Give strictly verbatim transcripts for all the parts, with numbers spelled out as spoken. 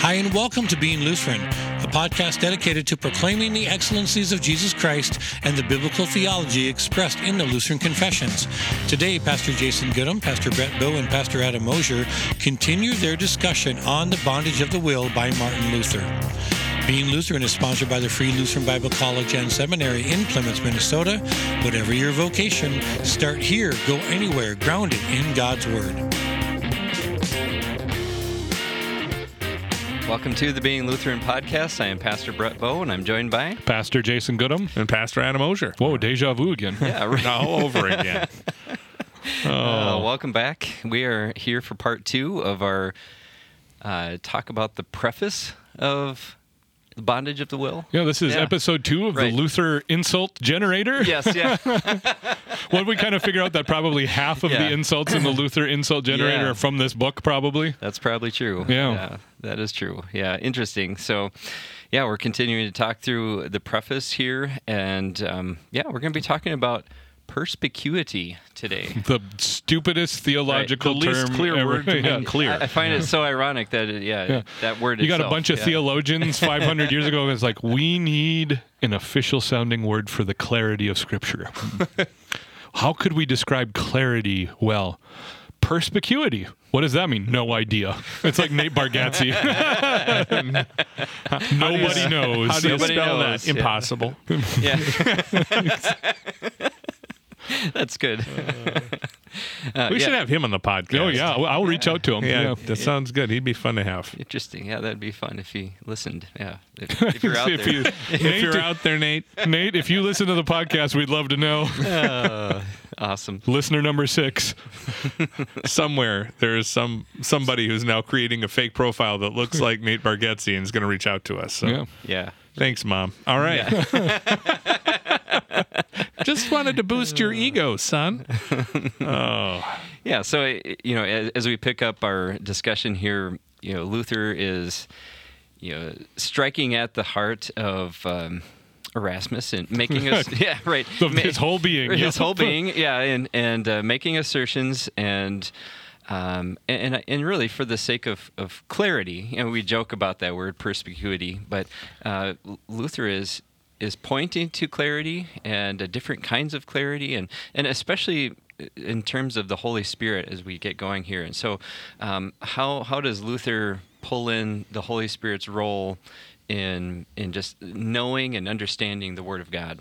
Hi, and welcome to Being Lutheran, a podcast dedicated to proclaiming the excellencies of Jesus Christ and the biblical theology expressed in the Lutheran Confessions. Today, Pastor Jason Goodham, Pastor Brett Bowe, and Pastor Adam Mosier continue their discussion on the bondage of the will by Martin Luther. Being Lutheran is sponsored by the Free Lutheran Bible College and Seminary in Plymouth, Minnesota. Whatever your vocation, start here, go anywhere, grounded in God's Word. Welcome to the Being Lutheran podcast. I am Pastor Brett Bowe, and I'm joined by Pastor Jason Goodham and Pastor Adam Mosier. Whoa, deja vu again. Yeah, right. All over again. Oh. Uh, welcome back. We are here for part two of our uh, talk about the preface of the bondage of the will. Yeah, this is yeah. episode two of right. the Luther insult generator. Yes, yeah. Well, we kind of figure out that probably half of yeah. the insults in the Luther insult generator yeah. are from this book, probably. That's probably true. Yeah. yeah. That is true. Yeah, interesting. So, yeah, we're continuing to talk through the preface here, and um, yeah, we're going to be talking about perspicuity today. The stupidest theological right. the least term clear ever. word to yeah. be clear. I, I find it so ironic that, it, yeah, yeah, that word You itself. got a bunch of yeah. theologians five hundred years ago. It's like, we need an official sounding word for the clarity of Scripture. How could we describe clarity well? Perspicuity. What does that mean? No idea. It's like Nate Bargatze. Nobody knows. How do you Nobody spell knows, that? yeah. Impossible. Yeah. That's good. Uh, we yeah. should have him on the podcast. Oh, yeah. Well, I'll reach out to him. Yeah, Yeah. that sounds good. He'd be fun to have. Interesting. Yeah, that'd be fun if he listened. Yeah, if, if you're out If there. you- If Nate, you're out there, Nate, Nate, if you listen to the podcast, we'd love to know. Uh, awesome. Listener number six. somewhere there is some somebody who's now creating a fake profile that looks like Nate Bargatze and is going to reach out to us. So. Yeah. Yeah. Thanks, Mom. All right. Yeah. Just wanted to boost your ego, son. Oh. Yeah. So, you know, as, as we pick up our discussion here, you know, Luther is, you know, striking at the heart of um, Erasmus and making us, yeah, right. Of his whole being. His yeah. whole being, yeah, and and uh, making assertions and. Um, and and really for the sake of, of clarity, and we joke about that word perspicuity, but uh, Luther is is pointing to clarity and uh, different kinds of clarity, and, and especially in terms of the Holy Spirit as we get going here. And so, um, how how does Luther pull in the Holy Spirit's role in in just knowing and understanding the Word of God?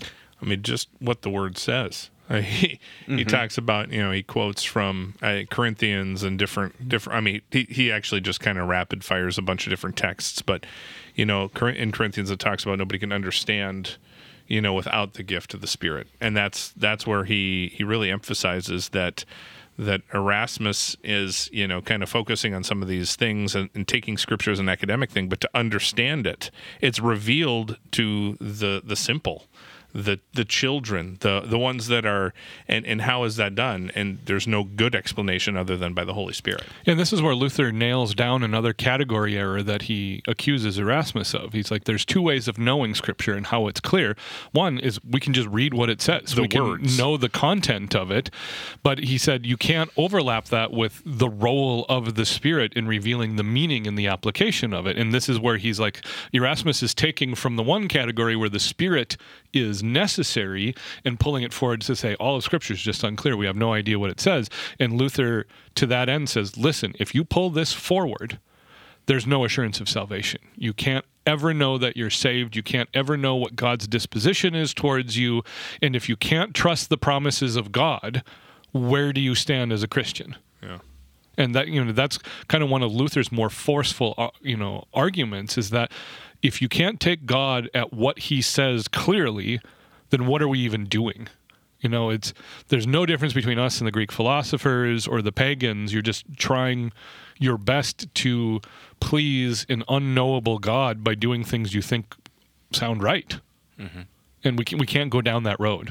I mean, just what the word says. Uh, he he Mm-hmm. talks about, you know, he quotes from uh, Corinthians and different different. I mean, he he actually just kind of rapid fires a bunch of different texts, but you know, Cor- in Corinthians it talks about nobody can understand, you know, without the gift of the Spirit, and that's that's where he he really emphasizes that that Erasmus is, you know, kind of focusing on some of these things and, and taking Scripture as an academic thing, but to understand it, it's revealed to the the simple. the the children, the the ones that are, and, and how is that done? And there's no good explanation other than by the Holy Spirit. And this is where Luther nails down another category error that he accuses Erasmus of. He's like, there's two ways of knowing Scripture and how it's clear. One is we can just read what it says. The we can words. know the content of it. But he said you can't overlap that with the role of the Spirit in revealing the meaning and the application of it. And this is where he's like, Erasmus is taking from the one category where the Spirit is necessary and pulling it forward to say all of Scripture is just unclear. We have no idea what it says. And Luther, to that end, says, listen, if you pull this forward, there's no assurance of salvation. You can't ever know that you're saved. You can't ever know what God's disposition is towards you. And if you can't trust the promises of God, where do you stand as a Christian? Yeah. And that, you know, that's kind of one of Luther's more forceful, uh, you know, arguments is that if you can't take God at what he says clearly, then what are we even doing? You know, it's there's no difference between us and the Greek philosophers or the pagans. You're just trying your best to please an unknowable God by doing things you think sound right. Mm-hmm. And we can, we can't go down that road.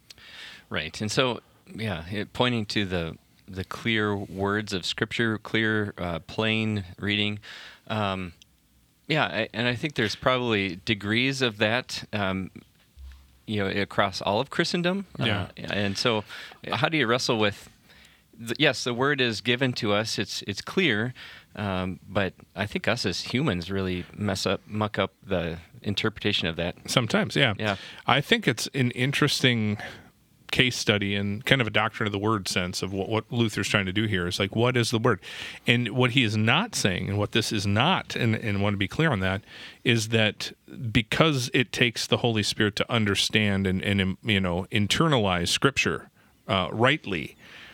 Right. And so, yeah, it, pointing to the the clear words of Scripture, clear, uh, plain reading. Um, yeah, I, and I think there's probably degrees of that, um, you know, across all of Christendom. Yeah. Uh, and so, how do you wrestle with th- yes, the word is given to us. It's it's clear, um, but I think us as humans really mess up, muck up the interpretation of that. Sometimes, yeah. Yeah. I think it's an interesting case study and kind of a doctrine of the word sense of what, what Luther's trying to do here is like, what is the word? And what he is not saying, and what this is not, and, and I want to be clear on that, is that because it takes the Holy Spirit to understand and, and you know, internalize Scripture uh, rightly,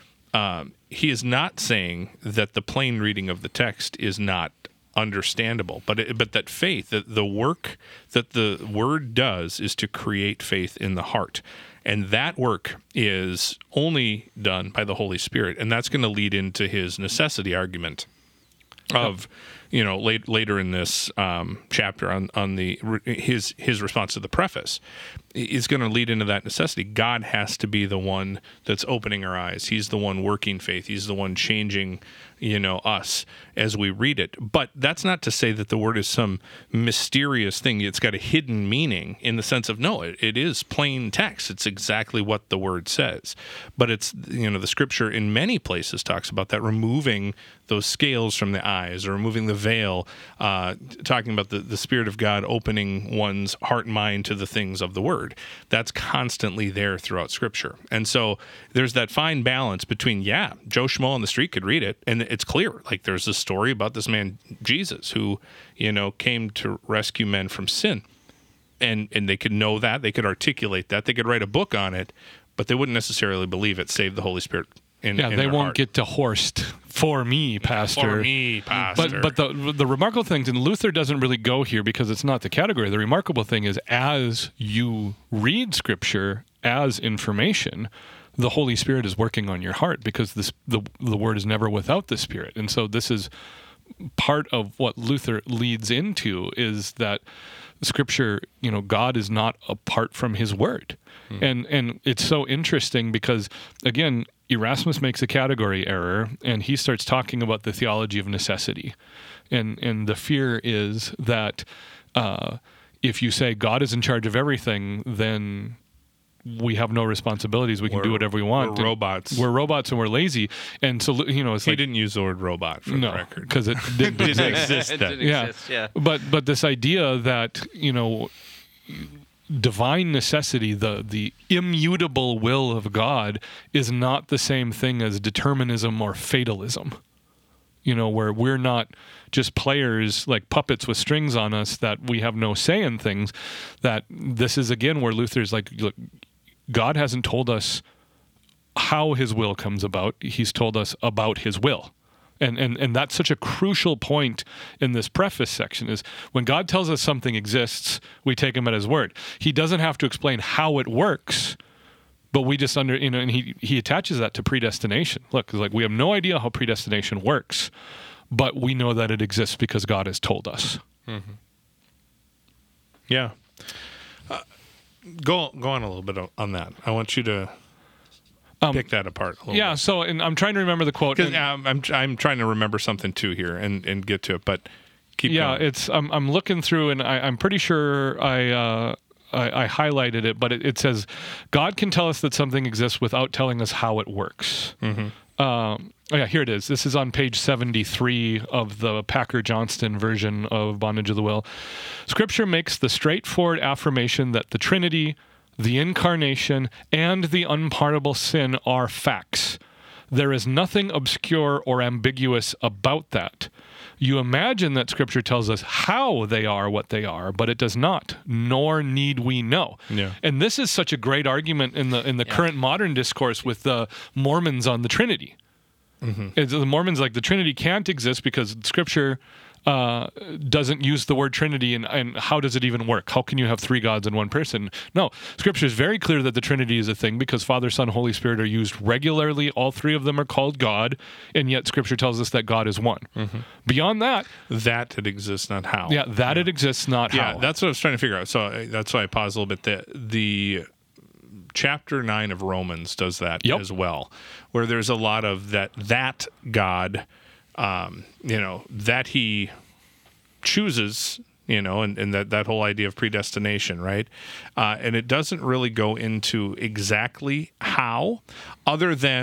um, he is not saying that the plain reading of the text is not understandable, but it, but that faith, that the work that the word does is to create faith in the heart. And that work is only done by the Holy Spirit. And that's going to lead into his necessity argument of, you know, late, later in this um, chapter on, on the his his response to the preface is going to lead into that necessity. God has to be the one that's opening our eyes. He's the one working faith. He's the one changing, you know, us as we read it. But that's not to say that the word is some mysterious thing. It's got a hidden meaning in the sense of, no, it, it is plain text. It's exactly what the word says. But it's, you know, the scripture in many places talks about that, removing those scales from the eyes or removing the veil, uh, talking about the, the Spirit of God opening one's heart and mind to the things of the word. That's constantly there throughout Scripture. And so there's that fine balance between, yeah, Joe Schmo on the street could read it, and it's clear. Like, there's this story about this man, Jesus, who, you know, came to rescue men from sin. And and they could know that, they could articulate that, they could write a book on it, but they wouldn't necessarily believe it, save the Holy Spirit in, yeah, in they their won't heart. get to Horst for me, Pastor. For me, Pastor. But but the the remarkable thing, and Luther doesn't really go here because it's not the category. The remarkable thing is, as you read Scripture as information, the Holy Spirit is working on your heart, because this the the Word is never without the Spirit. And so this is part of what Luther leads into, is that Scripture, you know, God is not apart from His Word. Hmm. And and it's so interesting because, again, Erasmus makes a category error, and he starts talking about the theology of necessity. And and the fear is that uh, if you say God is in charge of everything, then we have no responsibilities. We can We're- do whatever we want. we're And robots. We're robots and we're lazy. And so, you know, it's He like... didn't use the word robot for the No, record. because it didn't Didn't exist. exist It then. didn't Yeah. exist, yeah. But but this idea that, you know, divine necessity, the the immutable will of God, is not the same thing as determinism or fatalism. You know, where we're not just players like puppets with strings on us, that we have no say in things. That this is, again, where Luther's like, look, God hasn't told us how His will comes about. He's told us about His will. And, and and that's such a crucial point in this preface section, is when God tells us something exists, we take Him at His word. He doesn't have to explain how it works, but we just under, you know, and he, he attaches that to predestination. Look, it's like, we have no idea how predestination works, but we know that it exists because God has told us. Mm-hmm. Yeah. Uh, go go on a little bit on that. I want you to pick that apart a little Yeah, bit. so, and I'm trying to remember the quote. Because and- um, I'm I'm trying to remember something too here and, and get to it, but keep yeah, going. it's I'm I'm looking through, and I, I'm pretty sure I, uh, I I highlighted it, but it, it says God can tell us that something exists without telling us how it works. Mm-hmm. Um, oh yeah, here it is. This is on page seventy-three of the Packer Johnston version of Bondage of the Will. Scripture makes the straightforward affirmation that the Trinity, the Incarnation, and the unpardonable sin are facts. There is nothing obscure or ambiguous about that. You imagine that Scripture tells us how they are what they are, but it does not, nor need we know. Yeah. And this is such a great argument in the in the current modern discourse with the Mormons on the Trinity. Mm-hmm. It's, the Mormons, like, the Trinity can't exist because Scripture uh, doesn't use the word Trinity, and, and how does it even work? How can you have three gods in one person? No, Scripture is very clear that the Trinity is a thing because Father, Son, Holy Spirit are used regularly. All three of them are called God, and yet Scripture tells us that God is one. Mm-hmm. Beyond that, that it exists, not how. yeah, that it exists, not Yeah, how. that's what I was trying to figure out. So uh, that's why I paused a little bit. The, the chapter nine of Romans does that Yep. as well, where there's a lot of that, that God, um, you know, that He chooses, you know, and, and that, that whole idea of predestination, right? Uh, and it doesn't really go into exactly how, other than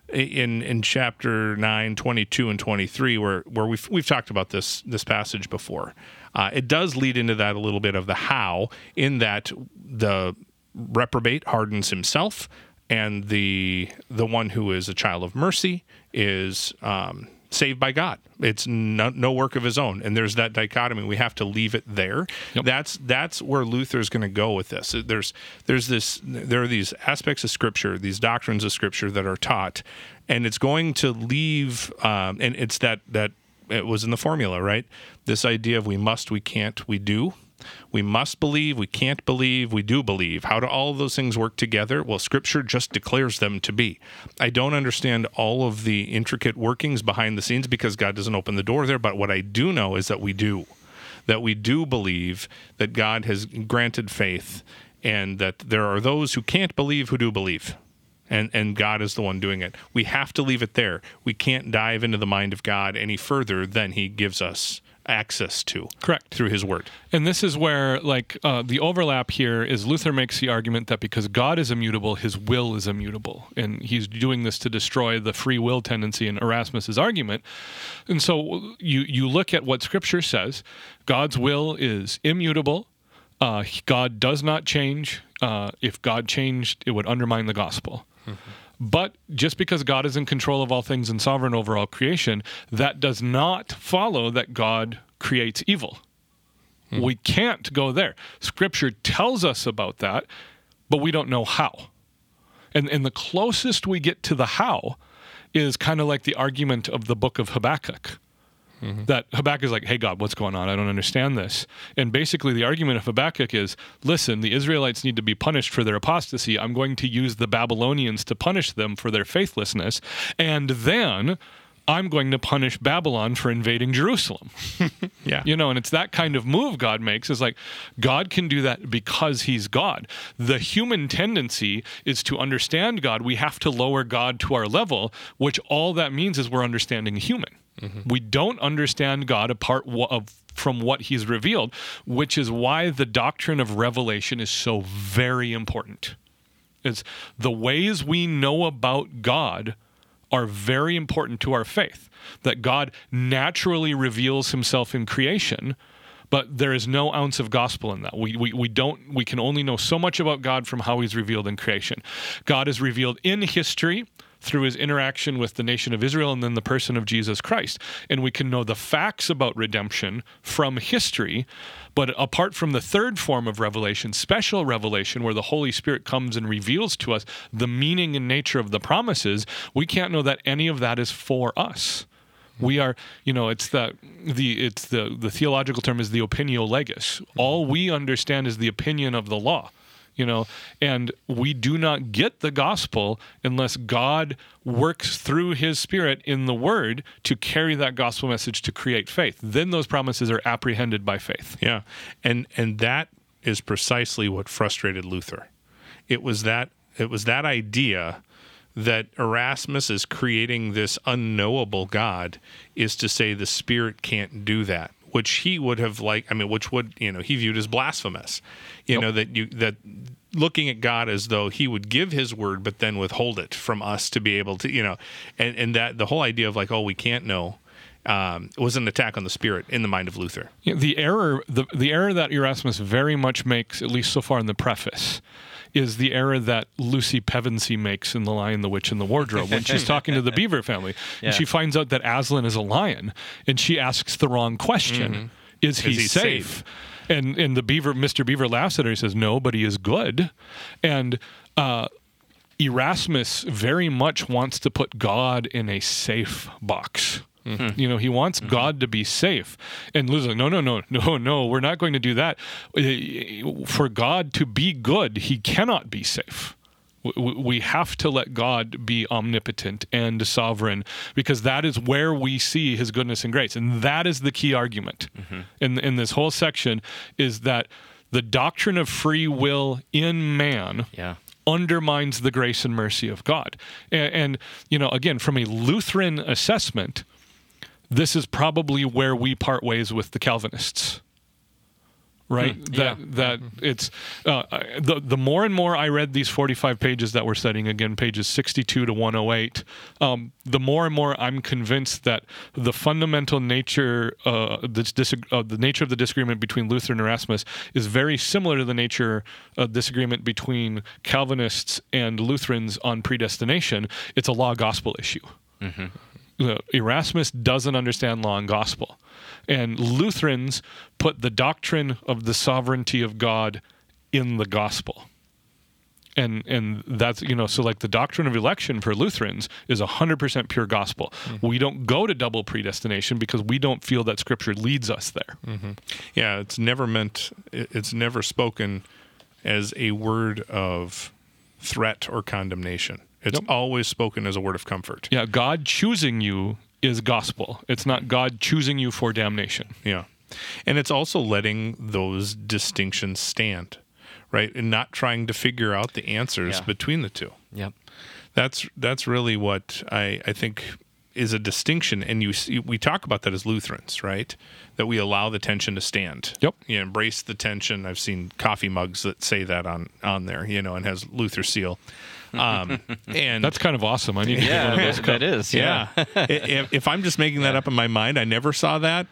in in chapter nine, twenty-two and twenty-three, where where we've we've talked about this this passage before. Uh, it does lead into that a little bit of the how, in that the reprobate hardens himself, and the the one who is a child of mercy is um, saved by God. It's no, no work of his own, and there's that dichotomy. We have to leave it there. Yep. That's that's where Luther's going to go with this. There's there's this there are these aspects of Scripture, these doctrines of Scripture that are taught, and it's going to leave. Um, and it's that that it was in the formula, right? This idea of we must, we can't, we do. We must believe, we can't believe, we do believe. How do all of those things work together? Well, Scripture just declares them to be. I don't understand all of the intricate workings behind the scenes because God doesn't open the door there, but what I do know is that we do. That we do believe that God has granted faith, and that there are those who can't believe who do believe. And and God is the one doing it. We have to leave it there. We can't dive into the mind of God any further than he gives us access to. Correct. Through his word. And this is where, like, uh, the overlap here is Luther makes the argument that because God is immutable, his will is immutable. And he's doing this to destroy the free will tendency in Erasmus's argument. And so you, you look at what Scripture says. God's will is immutable. Uh, God does not change. Uh, if God changed, it would undermine the gospel. Mm-hmm. But just because God is in control of all things and sovereign over all creation, that does not follow that God creates evil. Hmm. We can't go there. Scripture tells us about that, but we don't know how. And, and the closest we get to the how is kind of like the argument of the book of Habakkuk. Mm-hmm. That Habakkuk is like, hey, God, what's going on? I don't understand this. And basically the argument of Habakkuk is, listen, the Israelites need to be punished for their apostasy. I'm going to use the Babylonians to punish them for their faithlessness. And then I'm going to punish Babylon for invading Jerusalem. Yeah. You know, and it's that kind of move God makes. Is like, God can do that because he's God. The human tendency is to understand God. We have to lower God to our level, which all that means is we're understanding human. Mm-hmm. We don't understand God apart of, from what he's revealed, which is why the doctrine of revelation is so very important. It's the ways we know about God are very important to our faith, that God naturally reveals himself in creation, but there is no ounce of gospel in that. We, we, we don't, we can only know so much about God from how he's revealed in creation. God is revealed in history through his interaction with the nation of Israel and then the person of Jesus Christ. And we can know the facts about redemption from history, but apart from the third form of revelation, special revelation, where the Holy Spirit comes and reveals to us the meaning and nature of the promises, we can't know that any of that is for us. We are, you know, it's the the it's the the theological term is the opinio legis. All we understand is the opinion of the law. You know, and we do not get the gospel unless God works through his Spirit in the Word to carry that gospel message to create faith. Then those promises are apprehended by faith. Yeah, and and that is precisely what frustrated Luther. It was that it was that idea that Erasmus is creating this unknowable God is to say the Spirit can't do that, which he would have liked, I mean, which would, you know, he viewed as blasphemous. You yep. know, that you that looking at God as though he would give his word, but then withhold it from us to be able to, you know, and, and that the whole idea of like, oh, we can't know, um, was an attack on the Spirit in the mind of Luther. Yeah, the error, the, the error that Erasmus very much makes, at least so far in the preface, is the error that Lucy Pevensey makes in The Lion, the Witch, and the Wardrobe when she's talking to the Beaver family. Yeah. And she finds out that Aslan is a lion, and she asks the wrong question. Mm-hmm. Is he, is he safe? safe? And and the Beaver, Mister Beaver laughs at her. He says, no, but he is good. And uh, Erasmus very much wants to put God in a safe box. Mm-hmm. You know, he wants mm-hmm. God to be safe. And Luther's like, no, no, no, no, no, we're not going to do that. For God to be good, he cannot be safe. We have to let God be omnipotent and sovereign, because that is where we see his goodness and grace. And that is the key argument mm-hmm. in, in this whole section, is that the doctrine of free will in man yeah. undermines the grace and mercy of God. And, and, you know, again, from a Lutheran assessment, this is probably where we part ways with the Calvinists. right? Hmm, that yeah. that it's uh, I- the the more and more I read these forty-five pages that we're studying, again, pages sixty-two to one oh eight, um, the more and more I'm convinced that the fundamental nature, uh, this dis- uh, the nature of the disagreement between Luther and Erasmus is very similar to the nature of disagreement between Calvinists and Lutherans on predestination. It's a law gospel issue. Uh, Erasmus doesn't understand law and gospel. And Lutherans put the doctrine of the sovereignty of God in the gospel. And and that's, you know, so like the doctrine of election for Lutherans is one hundred percent pure gospel. Mm-hmm. We don't go to double predestination because we don't feel that Scripture leads us there. Mm-hmm. Yeah, it's never meant, it's never spoken as a word of threat or condemnation. It's Nope. always spoken as a word of comfort. Yeah, God choosing you is gospel. It's not God choosing you for damnation. Yeah. And it's also letting those distinctions stand, right? And not trying to figure out the answers Yeah. between the two. Yep. That's that's really what I, I think is a distinction. And you see, we talk about that as Lutherans, right? That we allow the tension to stand. Yep. You embrace the tension. I've seen coffee mugs that say that on, on there, you know, and has Luther seal. Um, and That's kind of awesome. I need to get one Yeah, of those that, cups. that is. Yeah. yeah, if, if I'm just making that up in my mind, I never saw that.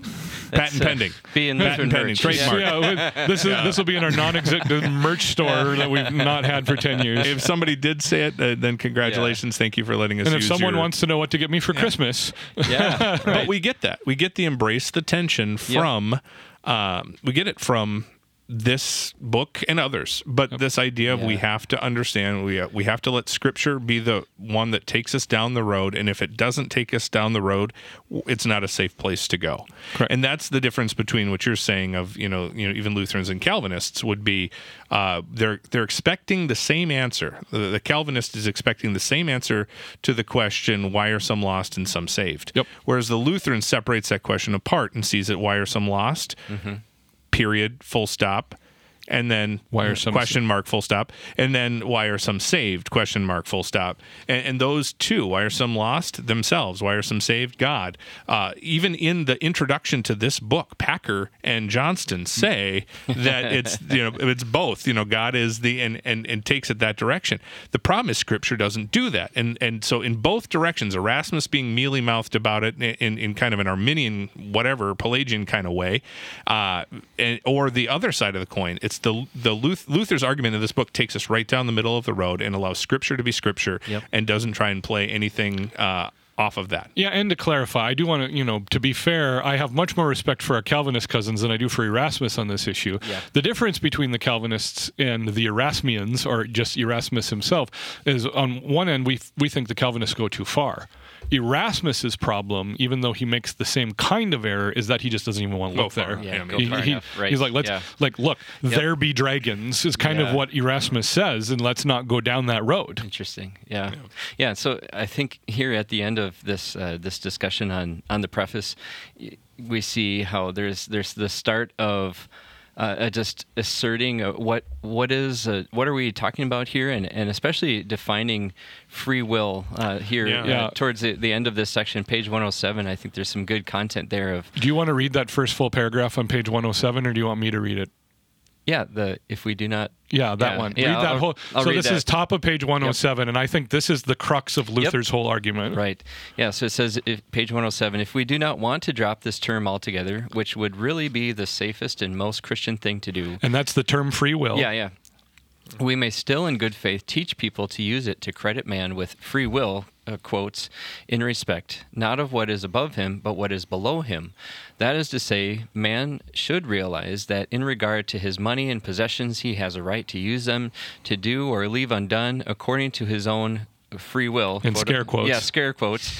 Patent uh, pending. being Patent Lutheran pending. merch. Trademark. Yeah, this is this will be in our non-executive merch store that we've not had for ten years. If somebody did say it, uh, then congratulations. Thank you for letting us and if use someone your- wants to know what to get me for Christmas, Yeah. But Right. we get that. We get the embrace the tension from, um, we get it from this book and others. But this idea of we Yeah. have to understand, we, we have to let Scripture be the one that takes us down the road. And if it doesn't take us down the road, w- it's not a safe place to go. Correct. And that's the difference between what you're saying of, you know, you know, even Lutherans and Calvinists would be, uh, they're they're expecting the same answer. The, the Calvinist is expecting the same answer to the question, why are some lost and some saved? Yep. Whereas the Lutheran separates that question apart and sees it, why are some lost? Period, full stop. And then Why are some question mark, full stop. And then why are some saved? Question mark, full stop. And, and those two, why are some lost? Themselves. Why are some saved? God. Uh, even in the introduction to this book, Packer and Johnston say that it's, you know, it's both. You know, God is the and, and and takes it that direction. The problem is Scripture doesn't do that. And and so in both directions, Erasmus being mealy mouthed about it in, in kind of an Arminian, whatever, Pelagian kind of way, uh, and, or the other side of the coin, it's the the Luth- Luther's argument in this book takes us right down the middle of the road and allows Scripture to be Scripture Yep. and doesn't try and play anything uh, off of that. yeah, and to clarify, I do want to, you know, to be fair, I have much more respect for our Calvinist cousins than I do for Erasmus on this issue. Yeah. The difference between the Calvinists and the Erasmians, or just Erasmus himself, is on one end we we think the Calvinists go too far. Erasmus's problem, even though he makes the same kind of error, is that he just doesn't even want to Go look far. there. Yeah, go He- far he- enough. Right. He's like, let's Yeah. like look, there be dragons is kind of Yeah. what Erasmus says, and let's not go down that road. Interesting. Yeah. yeah. So I think here at the end of this uh, this discussion on on the preface, y- we see how there's there's the start of uh, uh, just asserting uh, what what is uh, what are we talking about here, and and especially defining free will uh, here Yeah. uh, Yeah. towards the, the end of this section, page one oh seven. I think there's some good content there of Do you want to read that first full paragraph on page one oh seven, or do you want me to read it? yeah the if we do not Yeah, that Yeah. one. Yeah, read that I'll- whole. I'll so read this that. is top of page one oh seven, and I think this is the crux of Luther's whole argument. Right. Yeah. So it says, if, page one oh seven, if we do not want to drop this term altogether, which would really be the safest and most Christian thing to do. And that's the term free will. Yeah, yeah. We may still, in good faith, teach people to use it to credit man with free will, uh, quotes, in respect, not of what is above him, but what is below him. That is to say, man should realize that in regard to his money and possessions, he has a right to use them to do or leave undone according to his own free will. In scare quotes. Yeah, scare quotes.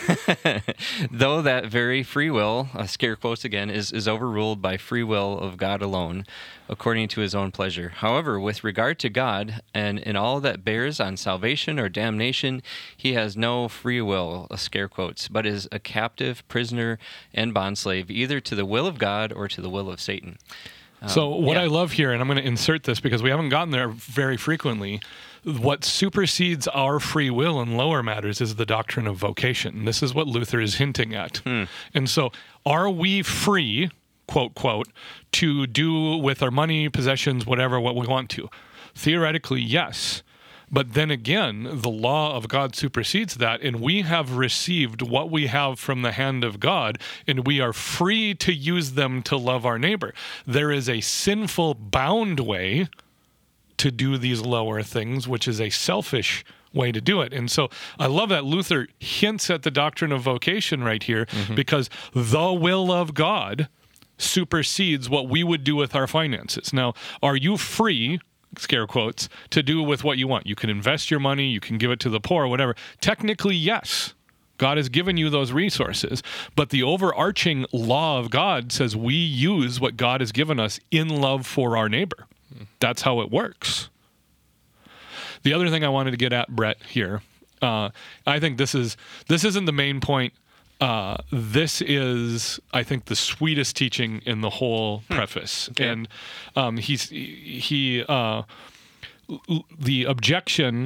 Though that very free will, uh, scare quotes again, is, is overruled by free will of God alone, according to his own pleasure. However, with regard to God, and in all that bears on salvation or damnation, he has no free will, uh, scare quotes, but is a captive, prisoner, and bondslave, either to the will of God or to the will of Satan. So what yeah. I love here, and I'm going to insert this because we haven't gotten there very frequently, what supersedes our free will in lower matters is the doctrine of vocation. This is what Luther is hinting at. Hmm. And so are we free quote, quote, to do with our money, possessions, whatever, what we want to. Theoretically, yes. But then again, the law of God supersedes that, and we have received what we have from the hand of God, and we are free to use them to love our neighbor. There is a sinful, bound way to do these lower things, which is a selfish way to do it. And so I love that Luther hints at the doctrine of vocation right here, mm-hmm. because the will of God supersedes what we would do with our finances. Now, are you free, scare quotes, to do with what you want? You can invest your money, you can give it to the poor, whatever. Technically, yes. God has given you those resources, but the overarching law of God says we use what God has given us in love for our neighbor. That's how it works. The other thing I wanted to get at, Brett, here, uh, I think this is this isn't the main point. Uh, this is, I think, the sweetest teaching in the whole hmm. preface. Okay. And um, he's he uh, the objection.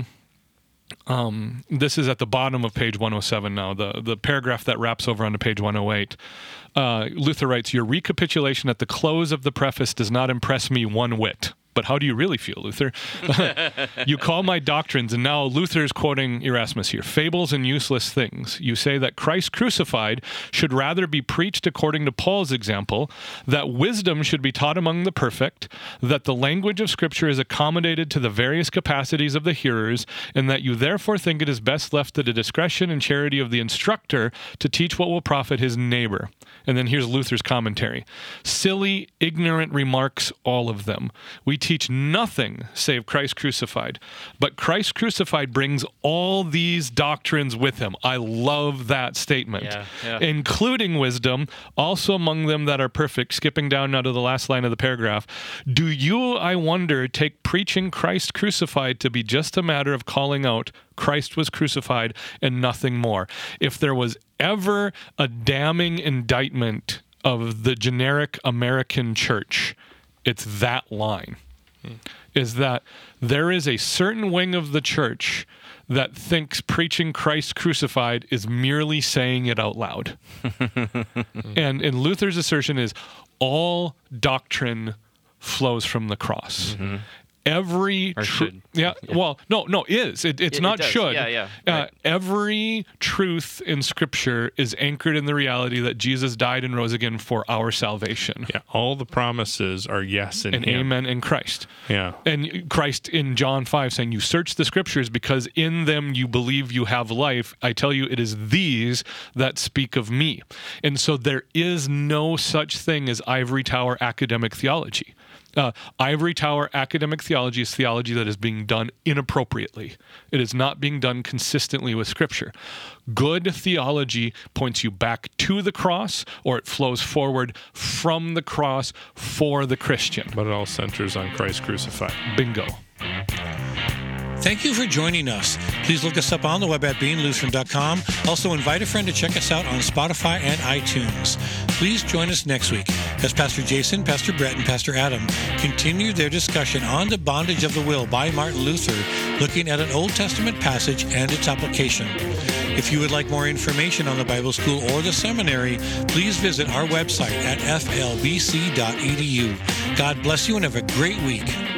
Um, this is at the bottom of page one oh seven now, the, the paragraph that wraps over onto page one oh eight. Uh, Luther writes, "Your recapitulation at the close of the preface does not impress me one whit." But how do you really feel, Luther? "You call my doctrines," and now Luther's quoting Erasmus here, "fables and useless things. You say that Christ crucified should rather be preached according to Paul's example, that wisdom should be taught among the perfect, that the language of Scripture is accommodated to the various capacities of the hearers, and that you therefore think it is best left to the discretion and charity of the instructor to teach what will profit his neighbor." And then here's Luther's commentary. "Silly, ignorant remarks, all of them. We teach nothing save Christ crucified. But Christ crucified brings all these doctrines with him." I love that statement. Yeah, yeah. "Including wisdom, also among them that are perfect." Skipping down now to the last line of the paragraph. "Do you, I wonder, take preaching Christ crucified to be just a matter of calling out Christ was crucified and nothing more?" If there was ever a damning indictment of the generic American church, it's that line. Hmm. Is that there is a certain wing of the church that thinks preaching Christ crucified is merely saying it out loud. and, and Luther's assertion is all doctrine flows from the cross. Mm-hmm. Every or tr- should. Yeah, yeah, well, no, no, is. It, it's it, not it should. Yeah, yeah. Uh, right. Every truth in Scripture is anchored in the reality that Jesus died and rose again for our salvation. Yeah, all the promises are yes in and him. amen in Christ. Yeah. And Christ in John five saying, "You search the Scriptures because in them you believe you have life. I tell you, it is these that speak of me." And so there is no such thing as ivory tower academic theology. Uh, ivory tower academic theology is theology that is being done inappropriately. It is not being done consistently with Scripture. Good theology points you back to the cross, or it flows forward from the cross for the Christian. But it all centers on Christ crucified. Bingo. Thank you for joining us. Please look us up on the web at being lutheran dot com. Also, invite a friend to check us out on Spotify and iTunes. Please join us next week as Pastor Jason, Pastor Brett, and Pastor Adam continue their discussion on the bondage of the will by Martin Luther, looking at an Old Testament passage and its application. If you would like more information on the Bible School or the seminary, please visit our website at f l b c dot e d u. God bless you and have a great week.